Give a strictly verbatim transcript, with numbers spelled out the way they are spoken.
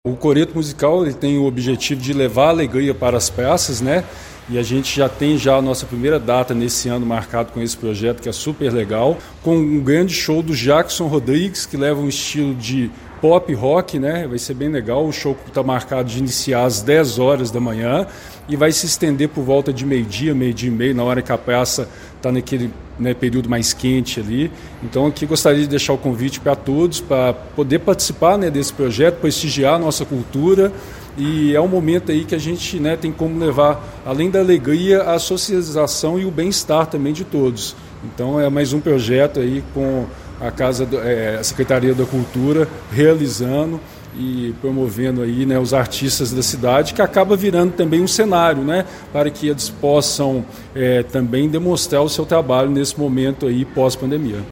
O coreto musical ele tem o objetivo de levar a alegria para as praças, né? E a gente já tem já a nossa primeira data nesse ano marcado com esse projeto, que é super legal, com um grande show do Jackson Rodrigues, que leva um estilo de pop rock, né? Vai ser bem legal. O show está marcado de iniciar às dez horas da manhã e vai se estender por volta de meio-dia, meio-dia e meio, na hora que a praça está naquele né, período mais quente ali. Então aqui gostaria de deixar o convite para todos, para poder participar né, desse projeto, prestigiar a nossa cultura. E é um momento aí que a gente né, tem como levar, além da alegria, a socialização e o bem-estar também de todos. Então é mais um projeto aí com a Casa, é, a Secretaria da Cultura realizando e promovendo aí, né, os artistas da cidade, que acaba virando também um cenário, né, para que eles possam é, também demonstrar o seu trabalho nesse momento aí pós-pandemia.